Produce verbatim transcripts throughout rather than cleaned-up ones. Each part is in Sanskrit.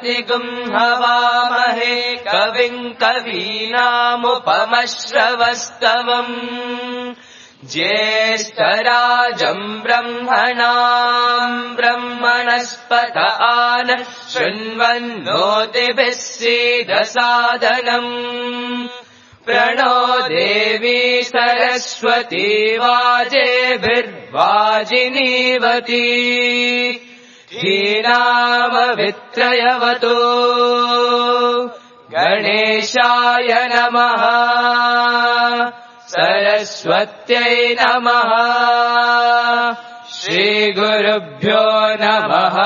प्रतिगुंहवामहे कविं कवीनामुपमश्रवस्तवम् ज्येष्ठराजम् ब्रह्मणाम् ब्रह्मणस्पत आन शृण्वन्नोतिभिः सीदसादनम् प्रणो देवी सरस्वती वाजेभिर्वाजिनीवती धीनामवित्रयवतु गणेशाय नमः सरस्वत्यै नमः श्रीगुरुभ्यो नमः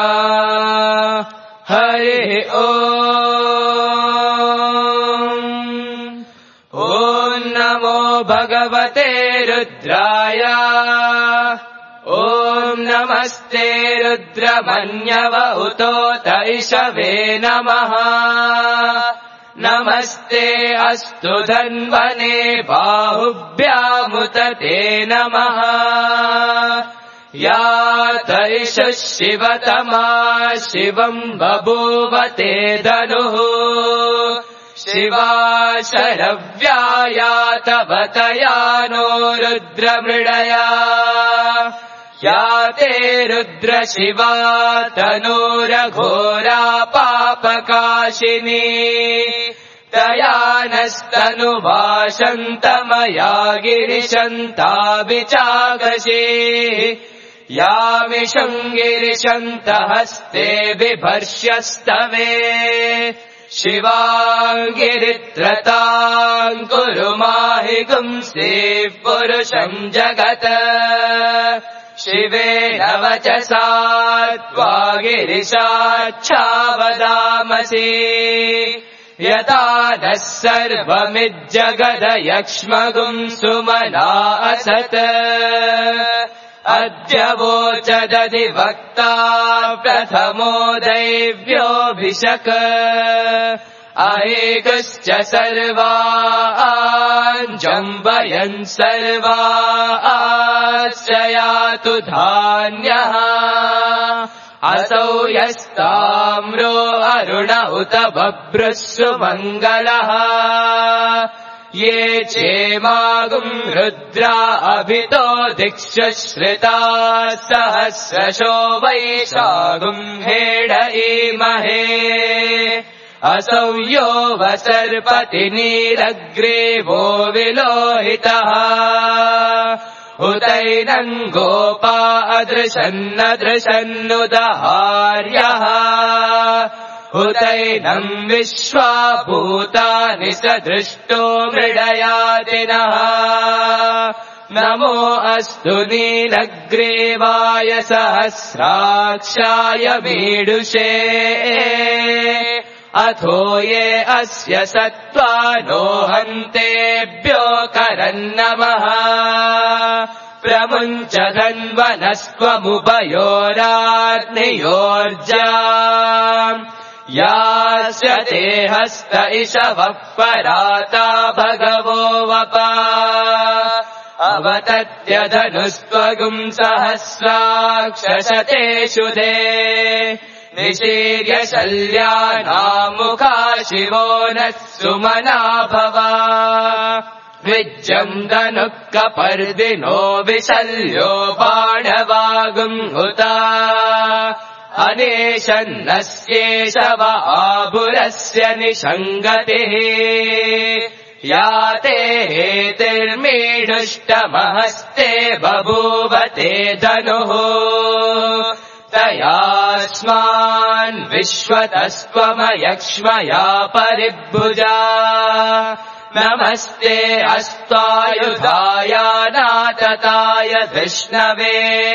हरिः ओम् ॐ नमो भगवते रुद्राय ॐ नमस्ते रुद्रमन्यव उतोत इषवे नमः नमस्ते अस्तु धन्वने बाहुभ्यामुत ते नमः या तैषः शिवतमा शिवम् बभूव ते धनुः शिवा शरव्या तव तया नो रुद्रमृडया या ते रुद्र शिवा तनूरघोरा पापकाशिनी तया नस्तनुभाषन्तमया गिरिशन्ता विचागशे यामिषम् गिरिशन्त हस्ते बिभर्ष्यस्तवे शिवाङ्गिरित्रताम् कुरु माहि गुंसे पुरुषम् जगत् शिवेन वचसा त्वा गिरिशाच्छावदामसि यदा नः सर्वमिज्जगदयक्ष्मगुम् सुमना असत् अद्य वोचदधिवक्ता प्रथमो दैव्योऽभिषक् अहेकश्च सर्वान् जम्बयन् सर्वाश्च यातु धान्यः असौ यस्ताम्रो अरुण उत बभ्रुः सुमङ्गलः ये चेमागुम् रुद्रा अभितो दिक्षु श्रिताः सहस्रशो वैशागुम् हेडयीमहे असौ यो वसर्पतिनीरग्रीवो विलोहितः उतैनम् गोपा अदृशन्नदृशन्नुदहार्यः उतैनम् विश्वा भूतानि सदृष्टो मृडयादिनः नमो अस्तु नीलग्रीवाय सहस्राक्षाय मीडुषे अथो ये अस्य सत्त्वानो हन्तेभ्यो करन्नमः प्रमुञ्च धन्वनस्त्वमुभयोराग्नियोर्जा यास्य ते हस्त इषवः पराता भगवो वपा अवतत्यधनुस्त्वगुम् सहस्राक्षशतेषु दे निशीर्य शल्यानामुखा शिवो नः सुमना भवा विज्जम् धनुः कपर्दिनो विशल्यो बाणवागुम् हुता अनेशन्नस्येषव आभुरस्य निषङ्गतिः या ते हेतिर्मीडुष्टमहस्ते बभूव ते धनुः तयास्मान् विश्वतस्त्वमयक्ष्मया परिभुजा नमस्ते अस्त्वायुधायानातताय विष्णवे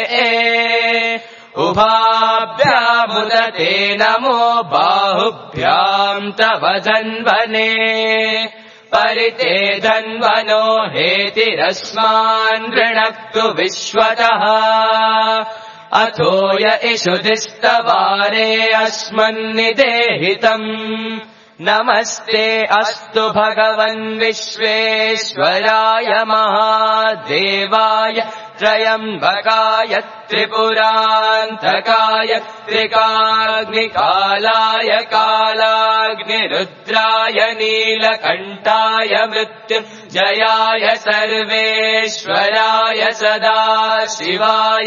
उभाभ्यामुदते नमो बाहुभ्याम् तव धन्वने परिते धन्वनो हेतिरस्मान् ऋणक्तु विश्वतः अथो य इषुधिस्तवारे अस्मन्निदेहितम् नमस्ते अस्तु भगवन् विश्वेश्वराय महादेवाय त्रयम्बकाय त्रिपुरान्तकाय त्रिकाग्निकालाय कालाग्निरुद्राय नीलकण्ठाय मृत्युञ्जयाय सर्वेश्वराय सदाशिवाय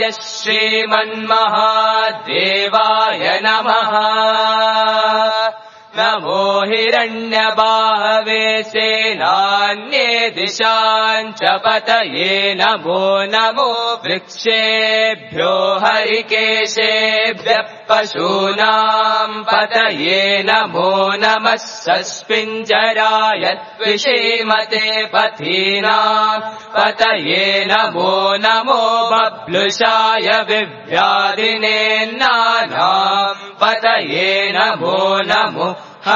श्रीमन्महादेवाय नमः। नमो हिरण्यबाहवे सेनान्ये दिशां च पतये नमो नमो वृक्षेभ्यो हरिकेशेभ्यः पशूनां पतये नमो नमः सस्पिञ्जराय द्विषीमते पथीनां पतये नमो नमो बब्लुषाय विव्याधिनेन्नानां पतये नमो नमो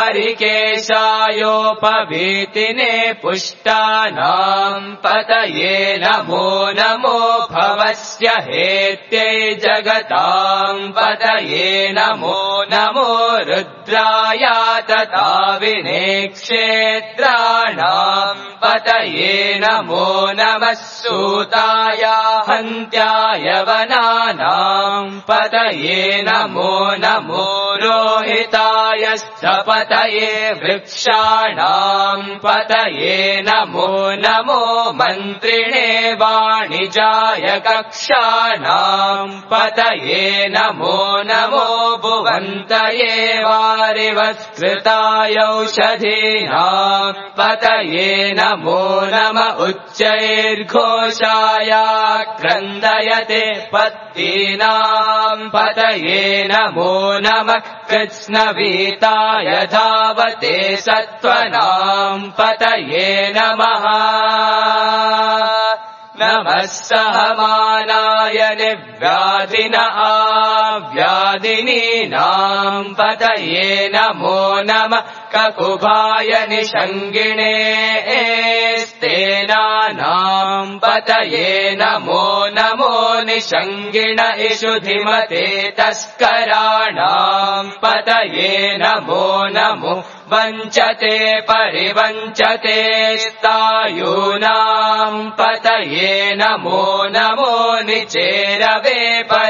हरिकेशायोपवीतिने पुष्टानां पतये नमो नमो भवस्य हेत्यै जगतां पतये नमो नमो रुद्राय तताविने क्षेत्राणां पतये नमो नमः सूताय हन्त्याय वनानां पतये नमो नमो रोहिताय पतये वृक्षाणां पतये नमो नमो मन्त्रिणे वाणिजाय कक्षाणां पतये नमो नमो भुवन्तये वारिवत्कृताय औषधीनां पतये नमो नम उच्चैर्घोषाय क्रन्दयते पत्तीनां पतये नमो नमः कृत्स्नवीताय धावते सत्त्वनां पतये नमः। नमः सहमानाय निव्याधिन आव्याधिनीनां पतये नमो नमः ककुभाय निषङ्गिणे स्तेनानां पतये नमो नमो निषङ्गिण इषुधिमते तस्कराणां पतये नमो नमो वञ्चते परिवञ्चते स्तायूनां पतये नमो नमो निचेरवे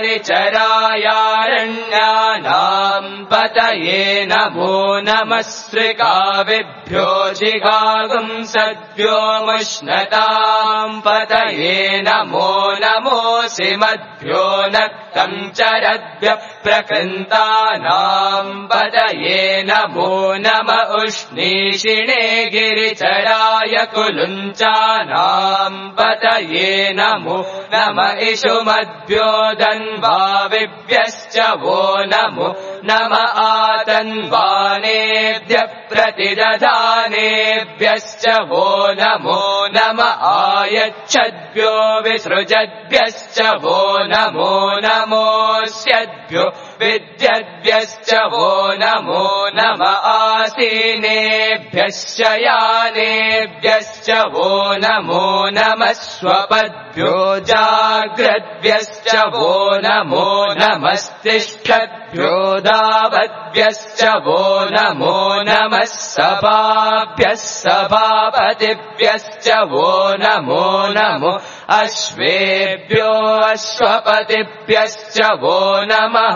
परिचरायारण्यानां पतये नमो नमः श्रिकाविभ्यो जिगागुंसद्भ्यो मुष्णतां पतये नमो नमोऽसिमद्भ्यो नक्तं चरद्भ्यः प्रकृन्तानां पतये नमो नम उष्णीषिणे गिरिचराय कुलुञ्चानां पतये नमो नम इषुमद्भ्यो दन्वाविभ्यश्च वो नमो नम आतन्वानेभ्यः प्रतिदधानेभ्यश्च वो नमो नम आयच्छद्भ्यो विसृजद्भ्यश्च वो नमो नमोऽस्यद्भ्यो विद्यद्भ्यश्च वो नमो नम आसीनेभ्यश्च यानेभ्यश्च वो नमो नमः स्वपद्भ्यो जाग्रद्भ्यश्च वो नमो नमस्तिष्ठद्भ्यो दावद्भ्यश्च वो नमो नमः सभाभ्यः सभापतिभ्यश्च वो नमो नमो अश्वेभ्यो अश्वपतिभ्यश्च वो नमः।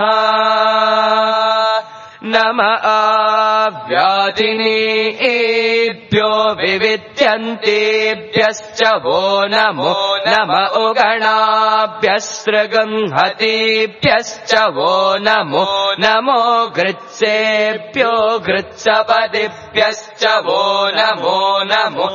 नम आव्याधिनीभ्यो विविध्यन्तेभ्यश्च वो नमो नम उगणाभ्यस्त्रगंहतीभ्यश्च वो नमो नमो गृत्सेभ्यो गृत्सपतिभ्यश्च वो नमो नमो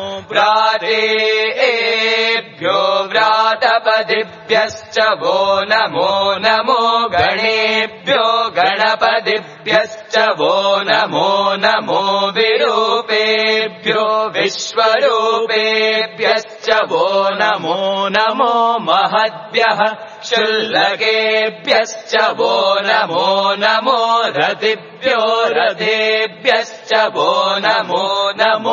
व्रातेभ्यो व्रातपतिभ्यश्च वो नमो नमो गणेभ्यो गणपतिभ्यश्च वो नमो नमो विरूपेभ्यो विश्वरूपेभ्यश्च वो नमो नमो महद्भ्यः शुल्लकेभ्यश्च वो नमो नमो रथिभ्यो रथेभ्यश्च वो नमो नमो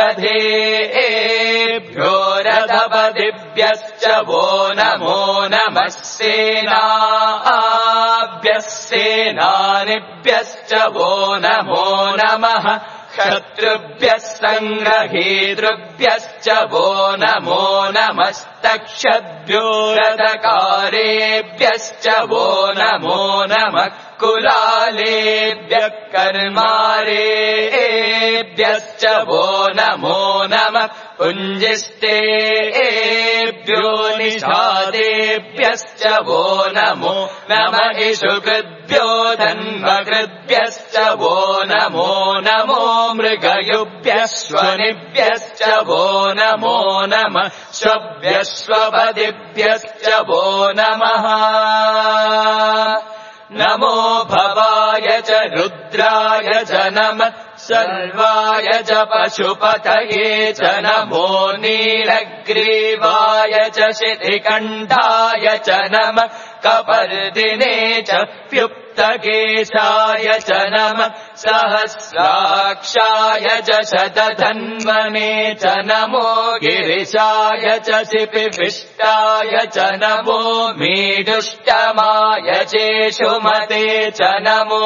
रथेभ्यो रथपतिभ्यश्च वो नमो नमः सेनाभ्यः सेनानिभ्यश्च वो नमो नमः क्षत्रुभ्यः सङ्ग्रहेतृभ्यश्च वो नमो नमस्तक्षद्भ्यो रथकारेभ्यश्च वो नमो नमः कुलालेभ्यः कर्मारेभ्यश्च वो नमो नमः पुञ्जिष्टेभ्यो निषादेभ्यश्च वो नमो नमः इषुकृद्भ्यो धन्वकृद्भ्यश्च वो नमो नमो मृगयुभ्यः श्वनिभ्यश्च वो नमो नमः श्वभ्यश्वपदिभ्यश्च वो नमः नमो भवाय च रुद्राय च नमः सर्वाय च पशुपतये च नमो नीलग्रीवाय च शितिकण्ठाय च नमः कपर्दिने च प्युक्तकेशाय च नमः सहस्राक्षाय च शतधन्वने च नमो गिरिशाय च शिपिविष्टाय च नमो मीडुष्टमाय चेषुमते च नमो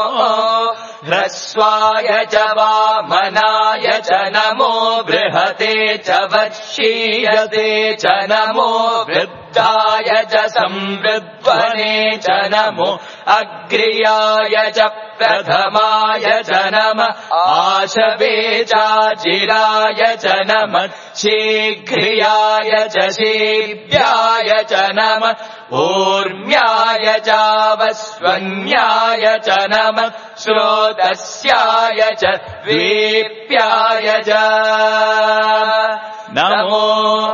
ह्रस्वाय च वामनाय च नमो बृहते च वत्शीयते च नमो वृद्धाय च संवृद्ध्वने च नमो अग्र्याय च प्रथमाय च नमः आशवे चाचिराय च नमः शीघ्रियाय च शीभ्याय च नमः ऊर्म्याय चावस्वन्याय च नमः श्रोतस्याय च वीप्याय च नमो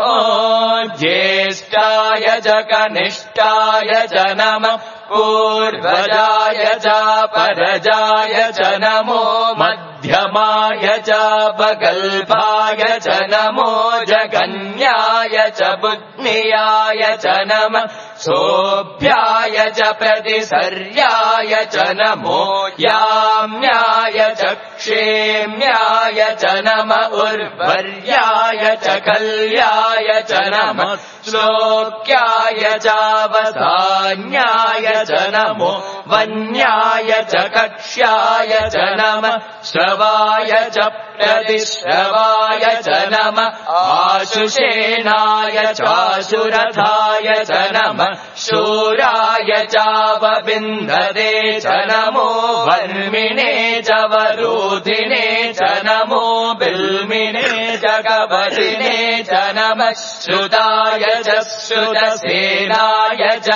ज्येष्ठाय च कनिष्ठाय च नमः पूर्वजाय च परजाय च नमो मध्यमाय च बगल्भाय च नमो जगन्याय च बुद्ध्याय च नमः सोऽभ्याय च प्रतिसर्याय च नमो याम्याय च क्षेम्याय च नमः उर्वर्याय च कल्याय च नमः श्लोक्याय चावसान्याय च नमो वन्याय च कक्ष्याय च नमः श्रवाय च प्रतिश्रवाय च नमः आशुषेणाय चाशुरथाय च नमः शूराय चावबिन्धते च नमो वर्मिणे च वरूधिने च नमो बिल्मिने च कवचिने च नमः श्रुताय च श्रुतसेनाय च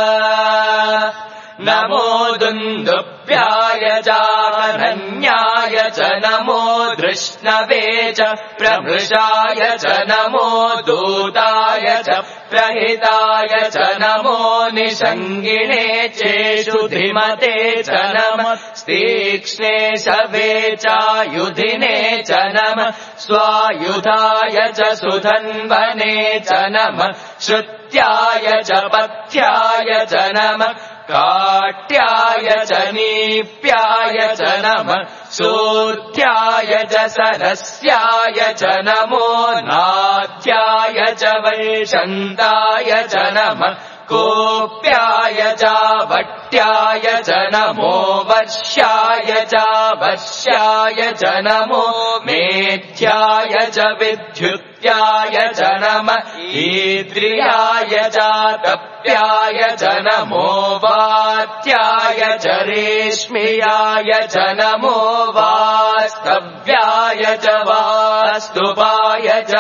नमो दुन्दुभ्याय चानन्याय च नमो धृष्णवे च प्रभृशाय च नमो दूताय च प्रहिताय च नमो निषङ्गिणे चेषु धिमते च नमः तीक्ष्णे शवे चायुधिने च नमः स्वायुधाय च सुधन्वने च नमः श्रुत्याय च पथ्याय च नमः काट्याय च नीप्याय च नमः सूर्ध्याय च सरस्याय च नमो नाद्याय च वैशन्ताय च नमः कोप्याय च वट्याय च नमो वर्ष्याय च वर्ष्याय च नमो मेध्याय च विद्युत्याय च नमः ईद्रियाय च तप्याय च नमो वात्याय च रेश्मियाय च नमो वास्तव्याय च वास्तुपाय च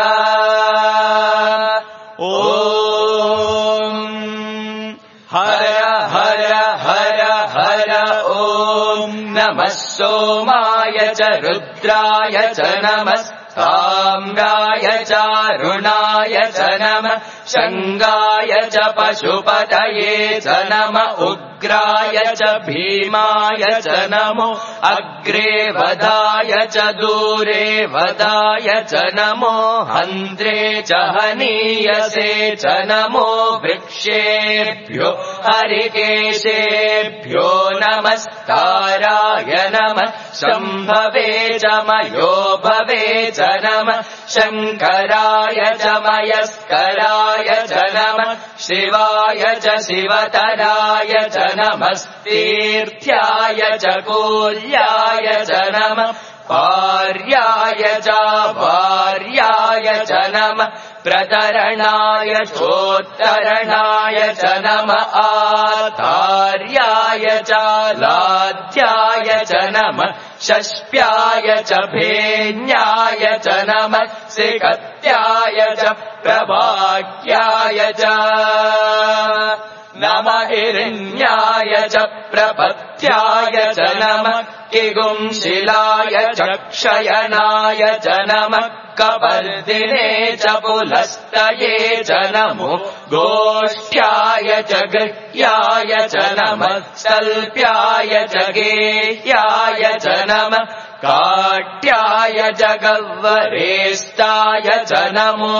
ॐ हर हर हर हर ॐ नमः सोमाय च रुद्राय च नमः ताम्राय चारुणाय च नमः शङ्गाय च पशुपतये च नमः उग्राय च भीमाय च नमो अग्रे वदाय च दूरे वदाय च नमो हन्त्रे च हनीयसे च नमो वृक्षेभ्यो हरिकेशेभ्यो नमस्काराय नमः शम्भवे च मयो भवे च नमः शङ्कराय च मयस्कराय च नमः शिवाय च शिवतराय च नमस्तीर्थ्याय च कूल्याय च नमः भार्याय च भार्याय च नमः प्रतरणाय चोत्तरणाय च नमः आधार्याय च लाध्याय च नमः षष्प्याय च भेन्याय च नमः सिकत्याय च प्रभाग्याय च नमः हिरण्याय च प्रपत्याय च नमः किगुंशिलाय च क्षयनाय च नमः कपर्दिने च पुलस्तये च नमो गोष्ठ्याय च गृह्याय च नमः सल्प्याय च गेह्याय च नमः काट्याय च गह्वरेष्टाय च नमो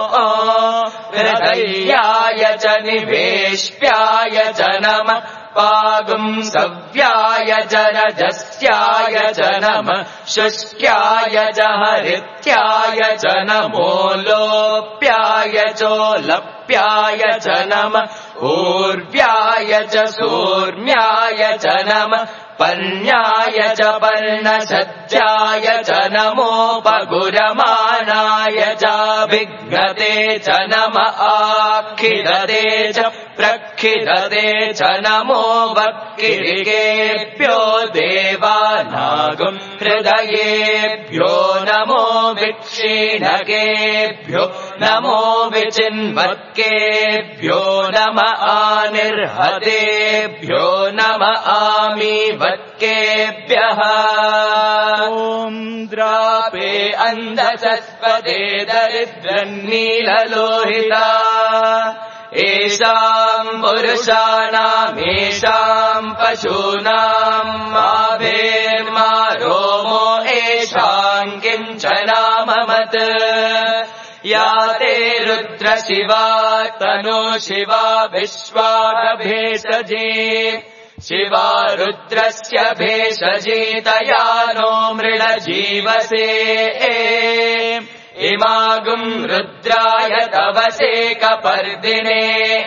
हृदयाय च निवेश्याय च नमः पागुंसव्याय च रजस्याय च नमः शुष्क्याय च हरित्याय च नमो लोप्याय चोलप्याय च नमः ऊर्व्याय च सूर्म्याय च नमः पर्ण्याय च पर्णसज्जाय च नमोपगुरमाणाय च विघ्नते च नमः आखिदते च प्रखिदते च नमो वक्किरिकेभ्यो देवानागुं हृदयेभ्यो नमो विक्षीणकेभ्यो नमो विचिन्वत्केभ्यो नमः आनिर्हतेभ्यो नमः आमीवत्केभ्यः ॐ द्रापे अन्धसस्पदे दरिद्रन्नीललोहिता एषाम् पुरुषाणामेषाम् पशूनाम् माभेर्मा रोमो एषाम् किञ्चनाममत् या ते रुद्रशिवा तनो शिवा विश्वाभेषजे शिवा रुद्रस्य भेषजीतया नो मृळजीवसे इमागुम् रुद्राय तवसे कपर्दिने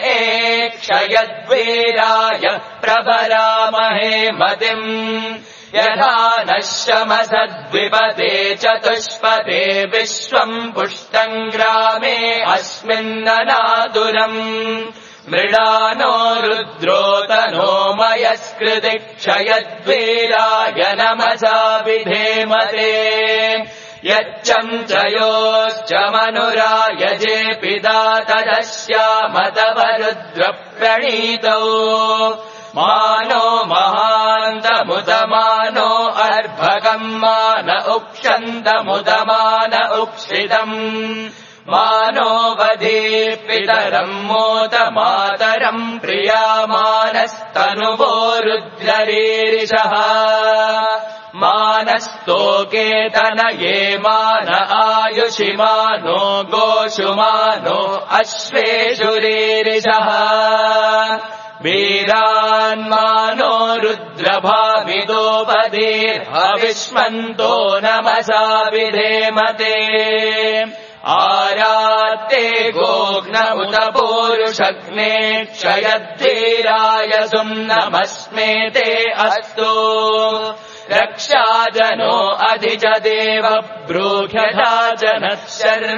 क्षयद्वीराय प्रभरामहे मतिम् यथा नः शमसद्विपदे चतुष्पदे विश्वम् पुष्टम् ग्रामे अस्मिन्ननादुरम् मृडानो रुद्रोतनो मयस्कृति क्षयद्वीराय नमसा विधेमते यच्चञ्चयोश्च मनुरायजे पिता तदस्यामतवरुद्रप्रणीतौ मानो महान्तमुदमानो अर्भकम् मान उक्षन्तमुदमान उक्षितम् मानो वधे पितरम् मोद मातरम् प्रियामानस्तनुवो रुद्ररीरिषः मानस्तोकेतनये मान आयुषि मानो गोषु मानो अश्वेषुरीरिषः वीरान्मानो रुद्रभाविदोपदीर्हविष्मन्तो नमसा विधेमते आरात्ते गोघ्न उत पूरुषग्ने क्षयद्वीराय सुम्नमस्मेते अस्तु रक्षाजनो अधिज देव ब्रूह्यथा जनः शर्म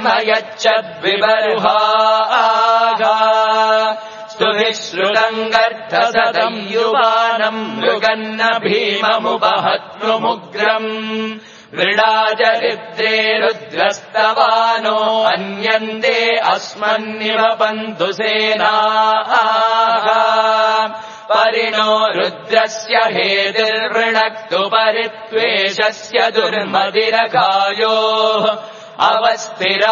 यच्छद्विबर्हागा स्तुभिश्रुतम् गर्धसदम् युवानम् मृगन्न भीममुपहत्नुमुग्रम् मृडाजरिद्रे रुद्रस्तवानो अन्यन्ते अस्मन्निव पन्तु सेनाः परिणो रुद्रस्य हेतिर्वृणक्तु परित्वेषस्य दुर्मदिरकायोः अवस्थिरा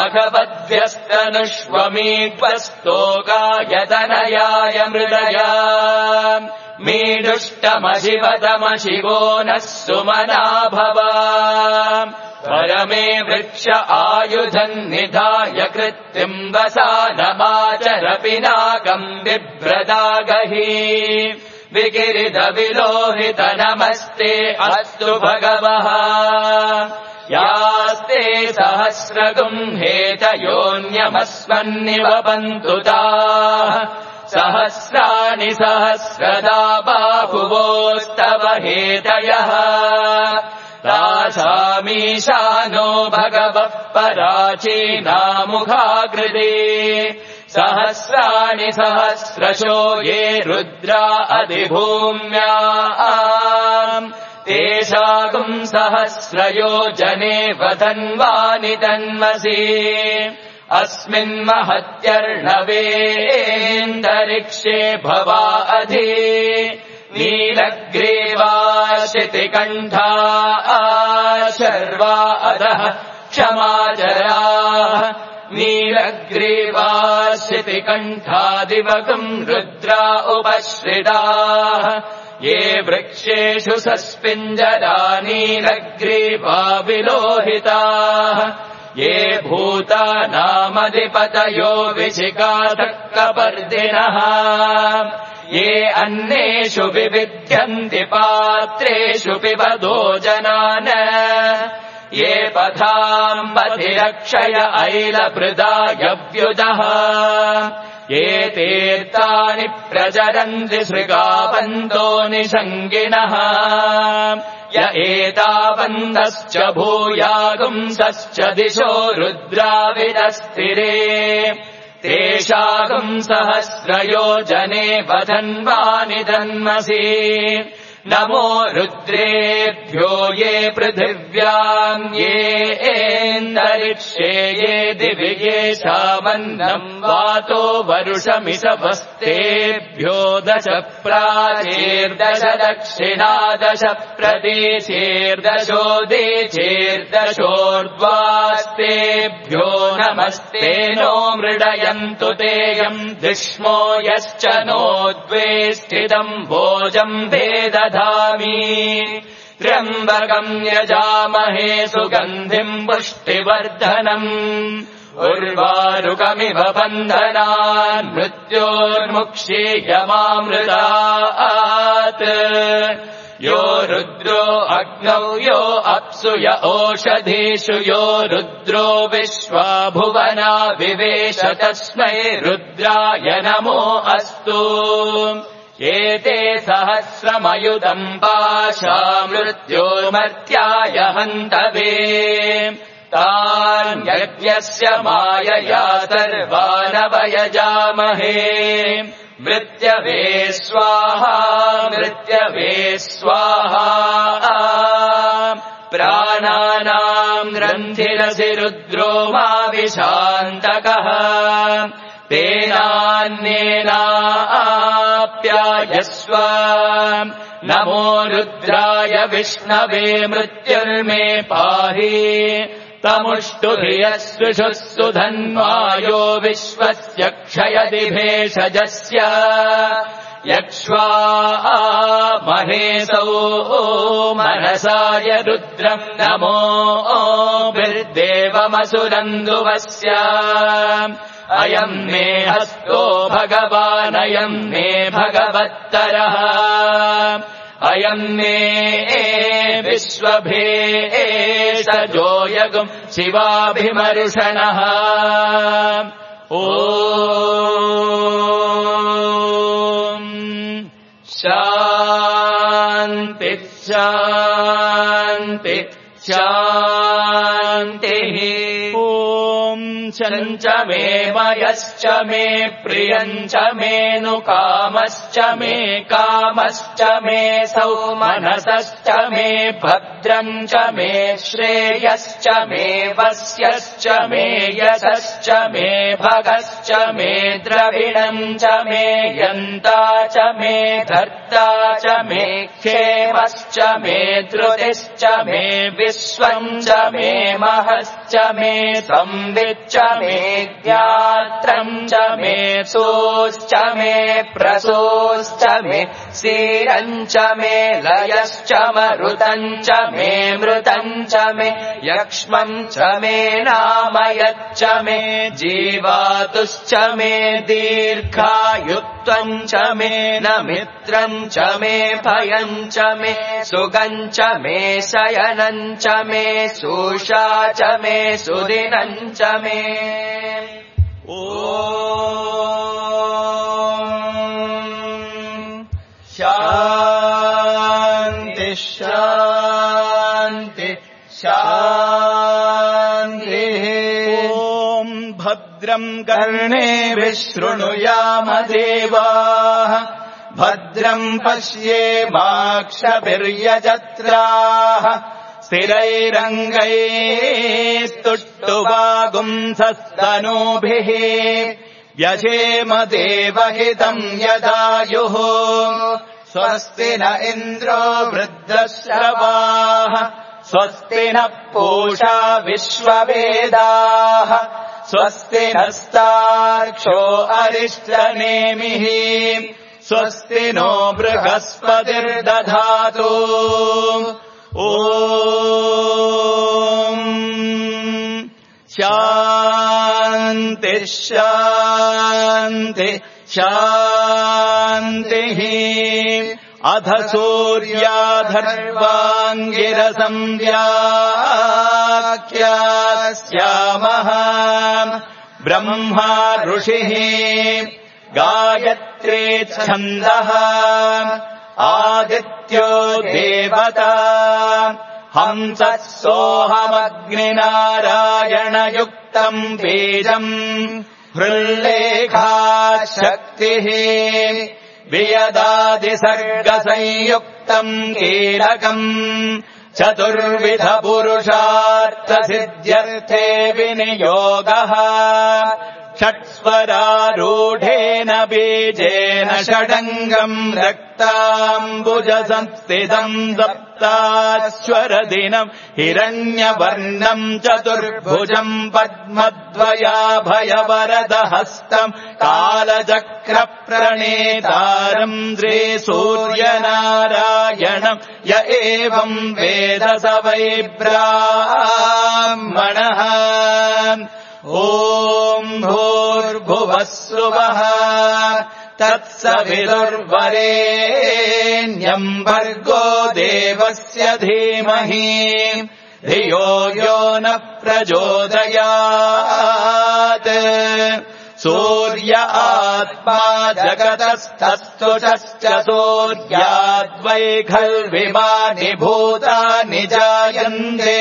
भगवद्भ्यस्तनुष्वमीक्वस्तोकायतनयाय मृदया मीडुष्टमशिवतमशिवो नः सुमना भव परमे वृक्ष आयुधम् निधाय कृत्तिम् वसानमाचर पिनाकम् बिभ्रदागहि विकिरित विलोहित नमस्ते अस्तु भगवः यास्ते सहस्रगुम् हेतयोऽन्यमस्मन्निव पन्तु ताः सहस्राणि सहस्रदा बाहुवोस्तव हेतयः तासामीशानो भगवः पराचीनामुखाकृते सहस्राणि सहस्रशो ये रुद्रा अधिभूम्याम् तेषागुम् सहस्रयोजने वधन्वानि तन्मसि अस्मिन्महत्यर्णवेऽन्तरिक्षे भवा अधि नीलग्रीवा शितिकण्ठा शर्वा अधः क्षमाजराः नीलग्रीवा शितिकण्ठादिवगम् रुद्रा उपश्रिताः ये वृक्षेषु सस्पिञ्जरा नीलग्रीवा विलोहिताः ये भूतानामधिपतयो विशिखाधक्कपर्दिनः ये अन्नेषु विविध्यन्ति पात्रेषु पिबधो जनान् ये पथाम् पथिरक्षय ऐलभृदायव्युदः ये तीर्थानि प्रचरन्ति सृगावन्तो निषङ्गिणः य एतावन्तश्च भूयागुंसश्च दिशो रुद्राविदस्तिरे तेषागुम् सहस्रयोजने वधन्वानि तन्मसि नमो रुद्रेभ्यो ये पृथिव्याम् ये एन्तरिक्षे ये दिवि येषामन्नम् वातो वरुषमिषवस्तेभ्यो दश प्राचीर्दश दक्षिणा दश प्रदेशेर्दशोदीचेर्दशोर्ध्वास्तेभ्यो नमस्ते नो मृडयन्तु तेयम् धिष्मो यश्च नोद्वेष्टितम् भोजम् भेदधामि त्र्यम्बकम् यजामहे सुगन्धिम् पुष्टिवर्धनम् उर्वारुकमिव बन्धनान् मृत्योर्मुक्षीयमामृतात् यो रुद्रो अग्नौ यो अप्सु य ओषधीषु यो रुद्रो विश्वा भुवना विवेश तस्मै रुद्राय नमो अस्तु एते सहस्रमयुतम् पाशा मृत्योर्मर्त्याय हन्तवे तान् यज्ञस्य मायया सर्वानवयजामहे मृत्यवे स्वाहा मृत्यवे स्वाहा प्राणानाम् ग्रन्थिरसि रुद्रो मा विशान्तकः तेनान्येनाप्यायस्व नमो रुद्राय विष्णवे मृत्युर्मे पाहि तमुष्टुभियस्विषुः सुधन्वायो विश्वस्य क्षयति भेषजस्य यक्ष्वा महेशौ मनसाय रुद्रम् नमो बिर्देवमसुरन्दुवस्य अयम् मे हस्तो भगवानयम् मे भगवत्तरः अयम् मे विश्वभेषजो यगुम् शिवाभिमर्षणः ॐ शान्ति शान्ति शान्तिः ॐ चञ्च मे मयश्च मे प्रियञ्च मेऽनुकामश्च मे कामश्च मे सौमनसश्च मे भद्रम् च मे श्रेयश्च मे वस्यश्च मे यशश्च मे भगश्च मे द्रविणम् च मे यन्ता च मे धर्ता च मे क्षेमश्च मे धृतिश्च मे विश्वम् च मे महश्च मे संविच्च मे ज्ञात्रम् च मे सोश्च मे प्रसोश्च मे सीरम् च मे लयश्च मरुतम् च मे मृतम् च मे यक्ष्मम् च मे नामयच्च मे जीवातुश्च मे दीर्घायुत्वम् च मे न मित्रम् च मे भयम् च मे सुगम् च मे शयनम् च मे सूषा च मे सुदिनम् च मे ॐ शान्ति शान्ति शान्तिः। ॐ भद्रम् कर्णेभिः शृणुयाम देवाः भद्रम् पश्येमाक्षभिर्यजत्राः स्थिरैरङ्गैस्तुष्टुवागुंसस्तनूभिः व्यशेम देवहितम् यदायुः स्वस्ति न इन्द्रो वृद्धश्रवाः स्वस्ति नः पूषा विश्ववेदाः स्वस्ति नस्तार्क्ष्यो अरिष्टनेमिः स्वस्ति नो बृहस्पतिर्दधातु। ॐ शान्ति शान्ति शान्तिः। अध सूर्याधर्वाङ्गिरसंव्याख्यास्यामः ब्रह्मा ऋषिः गायत्रे छन्दः आदित्यो देवता हंसः सोऽहमग्निनारायणयुक्तम् बीजम् हृल्लेखा शक्तिः वियदादिसर्गसंयुक्तम् कीलकम् चतुर्विधपुरुषार्थसिद्ध्यर्थे विनियोगः षट्स्वरारूढेन बीजेन षडङ्गम् रक्ताम्बुजसंस्थितम् सप्ताश्वरदिनम् हिरण्यवर्णम् चतुर्भुजम् पद्मद्वयाभयवरदहस्तम् कालचक्रप्रणेतारम् श्रीसूर्यनारायणम् य एवम् वेद स वै ब्राह्मणः। ॐ भूर्भुवः स्वः तत्सवितुर्वरेण्यम् भर्गो देवस्य धीमहि धियो यो नः प्रचोदयात्। सूर्य आत्मा जगतस्तस्तुचश्च सूर्याद्वै खल्विमानि भूतानि जायन्ते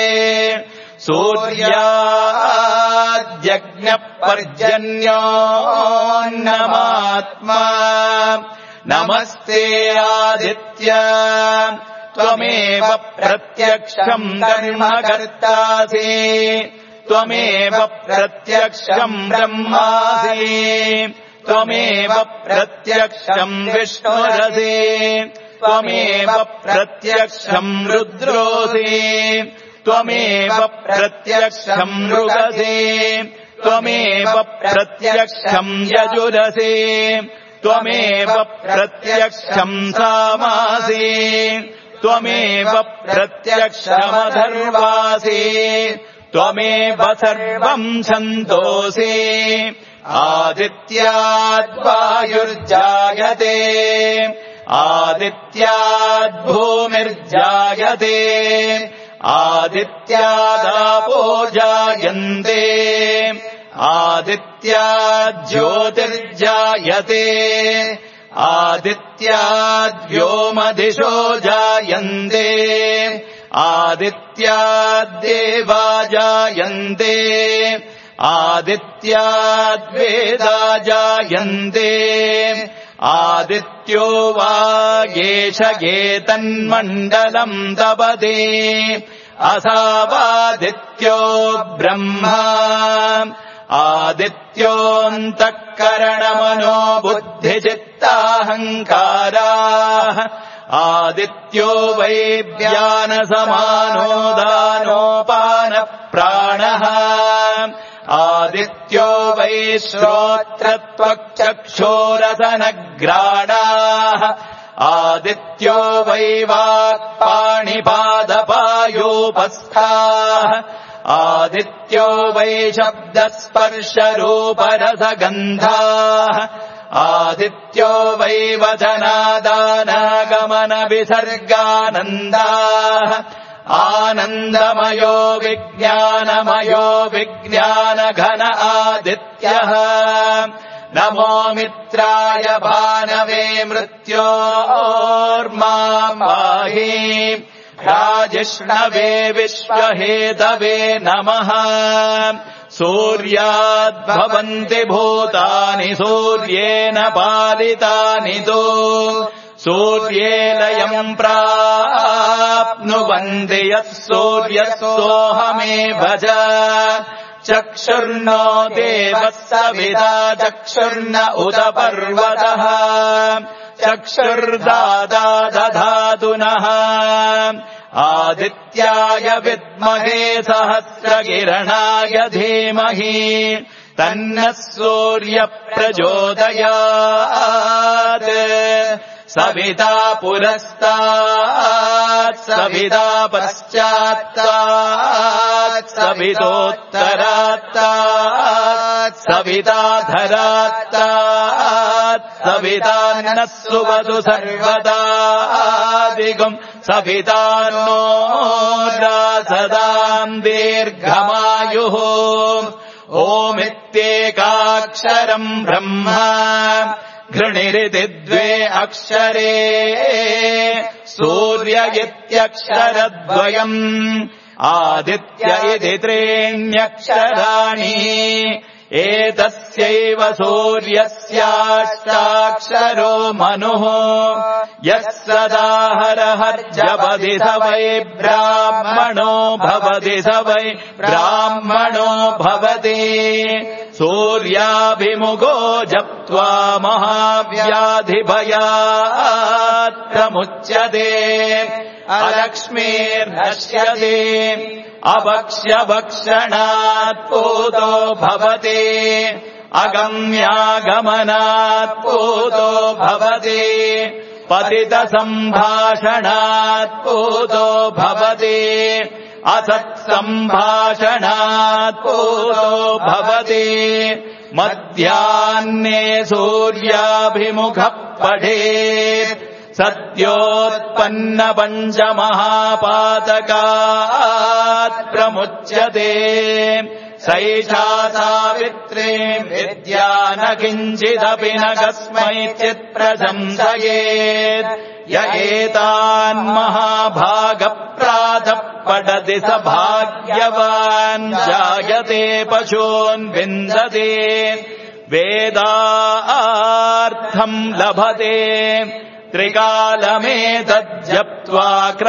सूर्याद्यज्ञपर्जन्योऽन्नमात्मा नमस्ते आदित्य त्वमेव प्रत्यक्षम् कर्मकर्तासि त्वमेव प्रत्यक्षम् ब्रह्मासि त्वमेव प्रत्यक्षम् विष्णुरसि त्वमेव प्रत्यक्षम् रुद्रोसि त्वमेव प्रत्यक्षम् मृगसि त्वमेव प्रत्यक्षम् यजुरसि त्वमेव प्रत्यक्षम् सामासि त्वमेव प्रत्यक्षमधर्वासि त्वमेव सर्वम् छन्दोसि आदित्याद्वायुर्जायते आदित्याद्भूमिर्जायते आदित्यादापो जायन्ते आदित्याज्योतिर्जायते आदित्याद्व्योमदिशो जायन्ते आदित्याद्देवा जायन्ते आदित्याद्वेदा जायन्ते आदित्यो वागेश एतन्मण्डलम् तपते असावादित्यो ब्रह्मा आदित्योऽन्तःकरणमनो बुद्धिचित्ताहङ्काराः आदित्यो वै व्यानसमानो दानोपानप्राणः आदित्यो वै श्रोत्रत्वक्चक्षोरसनग्राणाः आदित्यो वै वाक्पाणिपादपायोपस्थाः आदित्यो वै शब्दस्पर्शरूपरसगन्धाः आदित्यो वै वचनादानागमनविसर्गानन्दाः आनन्दमयो विज्ञानमयो विज्ञानघन आदित्यः नमो मित्राय भानवे मृत्योर्माम् पाहि राजिष्णवे विश्वहेतवे नमः सूर्याद्भवन्ति भूतानि सूर्येण पालितानि तु सूर्ये लयम् प्राप्नुवन्ति यः सूर्यस्सोऽहमेव च चक्षुर्नो देवः सविता चक्षुर्न उत पर्वतः चक्षुर्दाता दधातु नः आदित्याय विद्महे सहस्रकिरणाय धीमहि तन्नः सूर्यः प्रचोदयात् सविता पुरस्तात् सविता पश्चात्तात् सवितोत्तरात्तात् सविता धरात्तात् सविता नः सुवतु सर्वदादिगुम् सविता नो सदाम् दीर्घमायुः ओमित्येकाक्षरम् ब्रह्म घृणिरिति द्वे अक्षरे सूर्य इत्यक्षरद्वयम् आदित्य इति त्रीण्यक्षराणि एतस्यैव सूर्यस्याष्टाक्षरो मनुः यः सदा हरहर्जपति स वै ब्राह्मणो भवति स वै ब्राह्मणो भवति सूर्याभिमुखो जप्त्वा महाव्याधिभयात् प्रमुच्यते अलक्ष्मीर्नश्यते अभक्ष्यभक्षणात् पूतो भवति अगम्यागमनात् पूतो भवति पतितसम्भाषणात् पूतो भवति असत्सम्भाषणात् पूतो भवति मध्याह्ने सूर्याभिमुखः पठेत् सद्योत्पन्नपञ्चमहापातकात् प्रमुच्यते सैषा सावित्री विद्या न किञ्चिदपि न कस्मैचित् प्रशंसयेत् य एतान्महाभागप्रातः पठति स भाग्यवान् जायते पशून् विन्दते वेदार्थम् लभते त्रिकालमेतज्जप्त्वा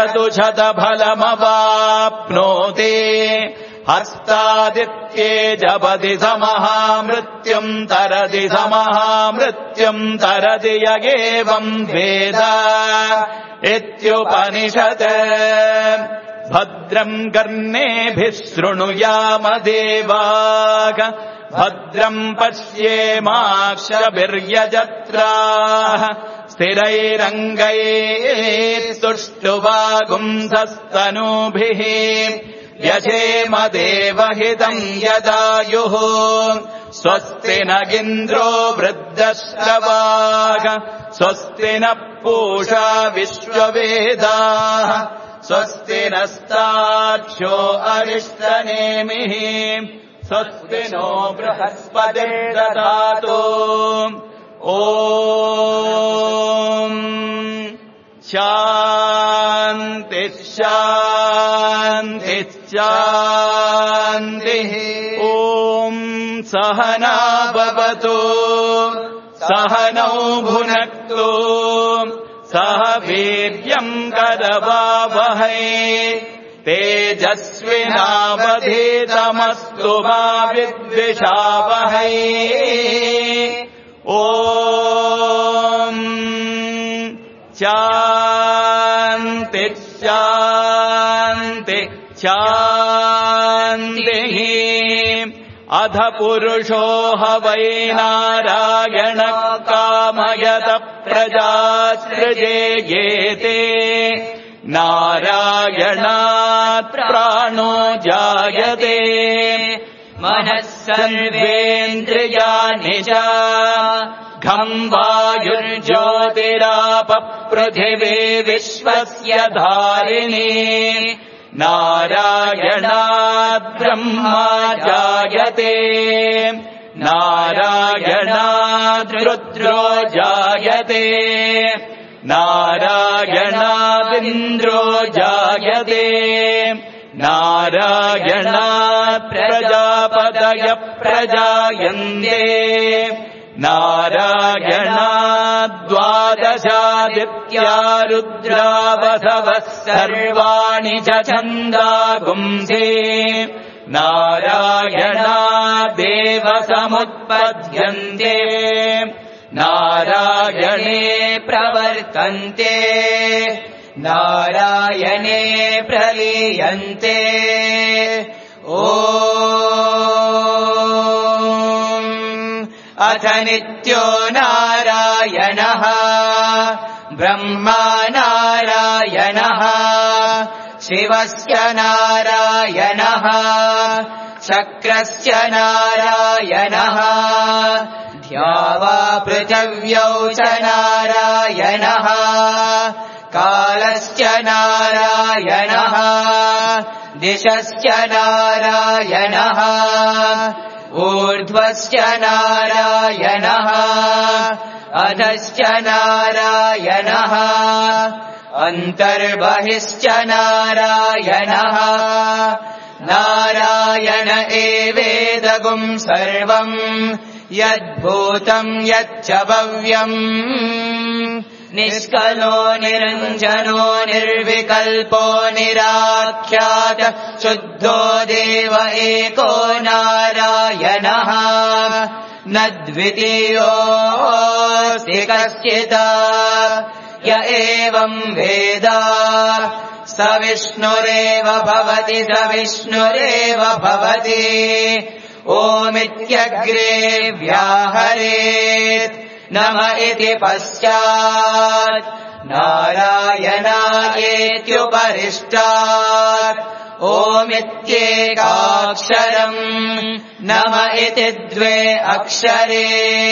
क्रतुशतफलमवाप्नोति हस्तादित्ये जपति स महामृत्युम् तरति स महामृत्युम् तरति य एवम् वेद इत्युपनिषत् भद्रम् कर्णेभिः शृणुयाम देवाः भद्रम् पश्येमाक्षभिर्यजत्राः स्थिरैरङ्गैस्तुष्टुवागुंसस्तनूभिः व्यशेम देवहितम् यदायुः स्वस्ति न इन्द्रो वृद्धश्रवाः स्वस्ति नः पूषा विश्ववेदाः स्वस्ति नस्तार्क्ष्यो अरिष्टनेमिः स्वस्ति नो बृहस्पतिर्दधातु ॐ शान्ति शान्ति शान्तिः ॐ सहना भवतु सहनौ भुनक्तु सह वीर्यम् करवावहै तेजस्विनावधीतमस्तु मा विद्विषावहै ॐ शान्ति शान्ति शान्तिः अध पुरुषो ह वै नारायणः कामयतः प्रजासृजेयेते नारायणात् प्राणो जायते मनः सर्वेन्द्रियाणि च घम् वायुर्ज्योतिरापः पृथिवी विश्वस्य धारिणी नारायणात् ब्रह्मा जायते नारायणात् रुद्रो जायते नारायणात् नारिन्द्रो जायते नारायणात् प्रजापतयः प्रजायन्ते नारायणात् द्वादशादित्या रुद्रा वसवः सर्वाणि च छन्दागुंसि नारायणादेव समुत्पद्यन्ते नारायणे प्रवर्तन्ते नारायणे प्रलीयन्ते ॐ अथ नित्यो नारायणः ब्रह्मा नारायणः शिवस्य नारायणः शक्रस्य नारायणः ध्यावा पृथिव्यौ च नारायणः कालस्य नारायणः दिशस्य नारायणः ऊर्ध्वस्य नारायणः अधश्च नारायणः अन्तर्बहिश्च नारायणः नारायण एवेदगुं सर्वम् यद्भूतम् यच्च भव्यम् निष्कलो निरञ्जनो निर्विकल्पो निराख्यात शुद्धो देव एको नारायणः न द्वितीयोऽस्ति कश्चित् य एवम् वेद स विष्णुरेव भवति स विष्णुरेव भवति ओमित्यग्रे व्याहरेत् नम इति पश्चात् नारायणायेत्युपरिष्टात् ओमित्येकाक्षरम् नम इति द्वे अक्षरे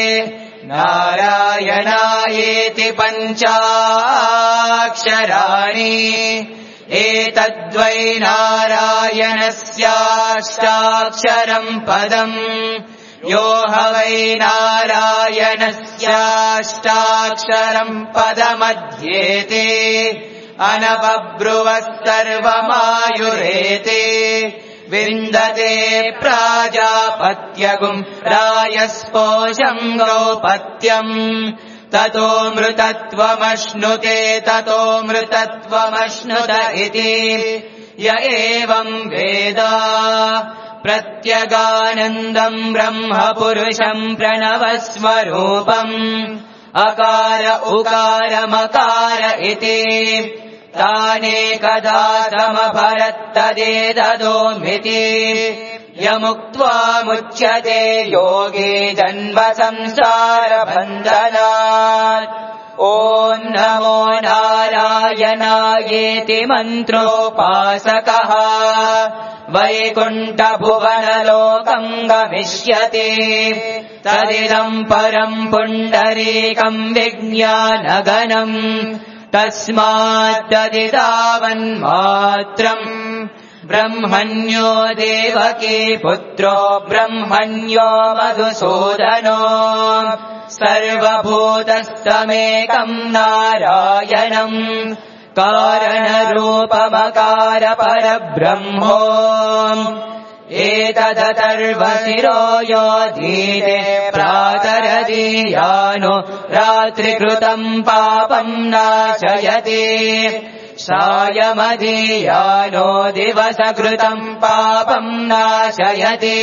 नारायणायेति पञ्चाक्षराणि एतद्वै नारायणस्याष्टाक्षरम् पदम् यो ह वै नारायणस्याष्टाक्षरम् पदमध्येते अनबभ्रुवः सर्वमायुरेते विन्दते प्राजापत्यगुम् रायस्पोषम् गौपत्यम् ततो मृतत्वमश्नुते ततो मृतत्वमश्नुत इति य एवम् वेद प्रत्यगानन्दम् ब्रह्म पुरुषम् प्रणवस्वरूपम् अकार उकारमकार इति तानेकदा समभरत्तदेददोमिति यमुक्त्वा मुच्यते योगी जन्म संसारबन्धनात् ॐ नमो नारायणायेति मन्त्रोपासकः वैकुण्ठभुवनलोकम् गमिष्यति तदिदम् परम् पुण्डरीकम् विज्ञानगणम् तस्मात्तदितावन्मात्रम् ब्रह्मण्यो देवकी पुत्रो ब्रह्मण्यो मधुसूदनो सर्वभूतस्थमेकम् नारायणम् कारणरूपमकार परब्रह्मो एतदथर्वशिरो योधीते प्रातरदीयानो रात्रिकृतम् पापम् नाशयति सायमदीयानो दिवसकृतम् पापम् नाशयति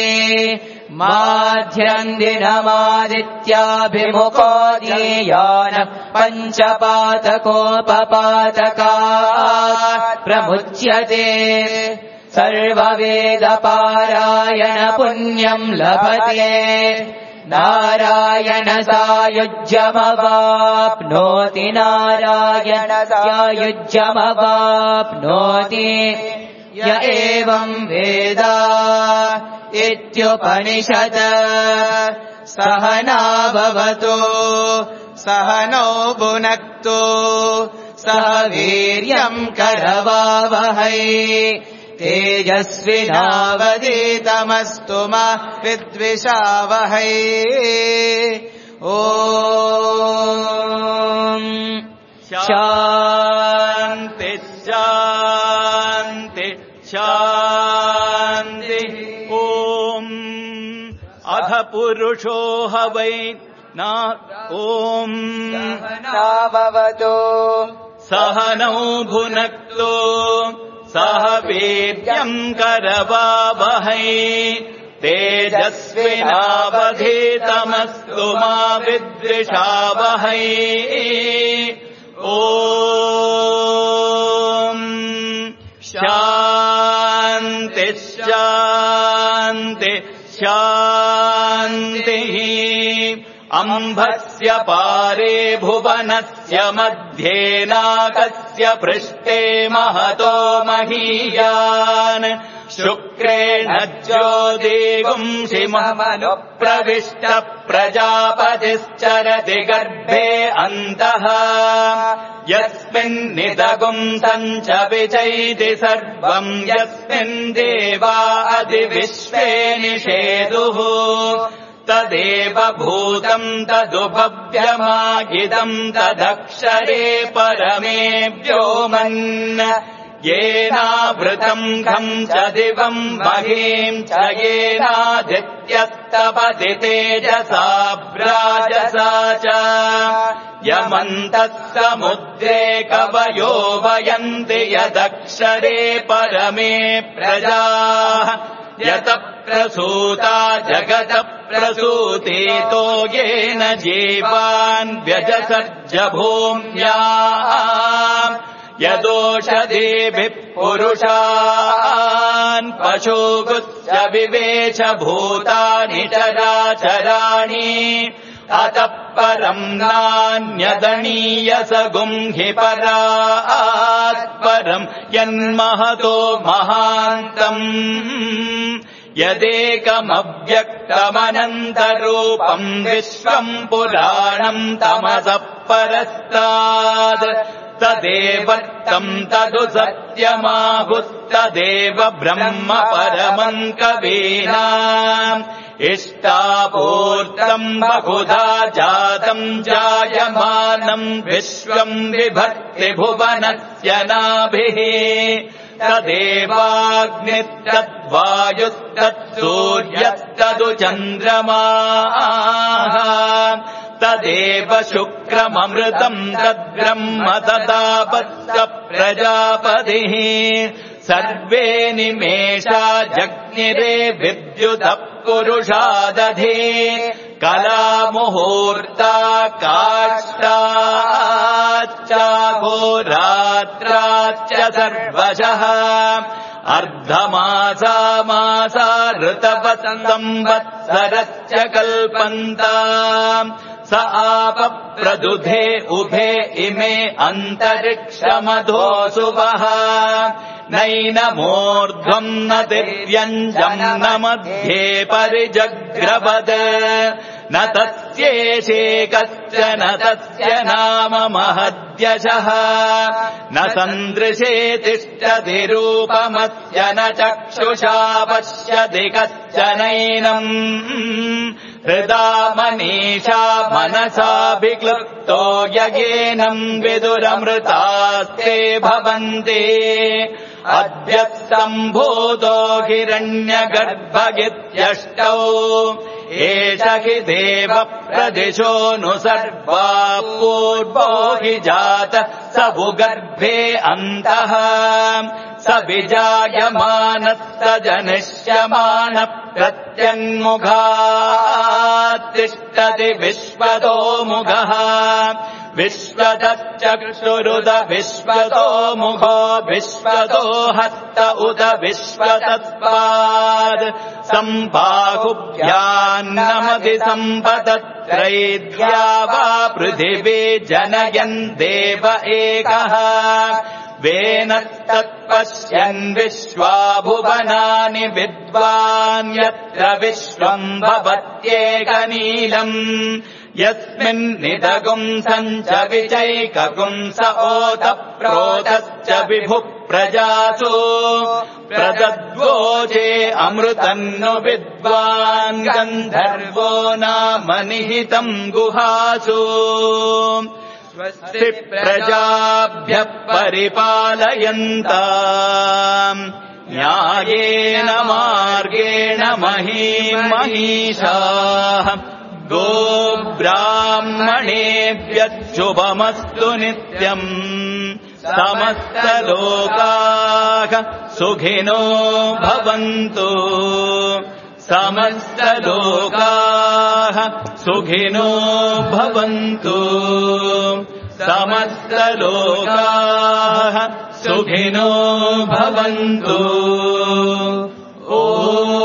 माध्यन्दिनमादित्याभिमुखो दीयान पञ्चपातकोपपातकात् प्रमुच्यते सर्ववेदपारायण पुण्यम् लभते नारायण सायुज्यमवाप्नोति नारायण सायुज्यमवाप्नोति य एवम् वेद इत्युपनिषत् सहना भवतु सहनौ भुनक्तु सह वीर्यम् करवावहै तेजस्विनावधीतमस्तु मा विद्विषावहै ॐ शान्ति शान्तिः। ॐ अथ पुरुषो ह वै न ॐ भवतु सहनौ भुनक्तु सह वीर्यम् करवावहै तेजस्विनावधीतमस्तु मा विद्विषावहै। ॐ शान्ति शान्ति शान्तिः। अम्भस्य पारे भुवनस्य मध्ये नाकस्य पृष्ठे महतो महीयान् शुक्रेण ज्योतिगुंसिमनुप्रविष्ट प्रजापतिश्चरति गर्भे अन्तः यस्मिन्निदगुम् सञ्च विचैति सर्वम् यस्मिन् देवा अधिविश्वे निषेदुः तदेव भूतम् तदुपव्यमागिदम् तदक्षरे परमे व्योमन् येनावृतम् खम् च दिवम् महीम् च येनादित्यस्तपति तेजसा व्राजसा च यमन्तः समुद्रे कवयो वयन्ति यदक्षरे परमे प्रजाः यतः प्रसूता जगतः प्रसूतेतो येन जीवान् व्यजसर्ज भूम्या यदोषधीभिः पुरुषान् पशुगुश्च विवेच भूतानि चराचराणि अतः परम् नान्यदनीयस गुंहि परात् परम् यन्महतो महान्तम् यदेकमव्यक्तमनन्तरूपम् विश्वम् पुराणम् तमसः परस्तात् तदेवर्तम् तदु सत्यमाहुस्तदेव ब्रह्म परमम् कवीनाम् इष्टापूर्तम् बहुधा जातम् जायमानम् विश्वम् विभक्ति भुवनस्य नाभिः तदेवाग्निस्तद्वायुस्तत्सूर्यस्तदु चन्द्रमाः तदेव शुक्रममृतम् तद्ब्रह्म तदापत्स प्रजापतिः सर्वे निमेषा जग्निरे विद्युतः पुरुषादधे कला मुहूर्ता काष्ठाच्चाहोरात्राच्च सर्वशः अर्धमासा मासा ऋतवः संवत्सरश्च कल्पन्ताम् स आप प्रदुधे उभे इमे अन्तरिक्षमधोऽसुवः नैनमूर्ध्वम् न दिव्यञ्जम् न मध्ये परिजग्रवद न तस्येषे कश्चन तस्य नाम महद्यशः न सन्दृशे तिष्ठति रूपमस्य न चक्षुषा पश्यति कश्चनैनम् हृदा मनीषा मनसाभिक्लुप्तो यगेनम् विदुरमृतास्ते भवन्ति अद्य सम्भूतो हिरण्यगर्भगित्यष्टौ एष हि देव प्रदिशोऽनु सर्वा पूर्वो हि जातः स भुगर्भे अन्तः स विजायमानः स जनिष्यमानः प्रत्यन्मुखात् तिष्ठति विश्वतो मुखः विश्वतश्चक्षुरुद विश्वतो मुखो विश्वतो हस्त उद विश्वतत्पाद सम्बाहुभ्यान्नमति सम्पतत्रैध्या वा पृथिवी जनयन् देव एकः वेनस्तत्पश्यन् विश्वा भुवनानि विद्वान् यत्र विश्वम् भवत्येकनीलम् यस्मिन्निदगुम् सञ्च विचैकगुम् स ओत प्रोतश्च विभुः प्रजासु प्रदद्वोचे अमृतन्नु विद्वान् गन्धर्वो नाम निहितम् गुहासु स्वस्ति प्रजाभ्यः परिपालयन्ताम् न्याय्येन महीं महिषाः गोब्राह्मणेभ्यः शुभमस्तु नित्यम् समस्तलोकाः सुखिनो भवन्तु समस्तलोकाः सुखिनो भवन्तु समस्तलोकाः सुखिनो भवन्तु। ओ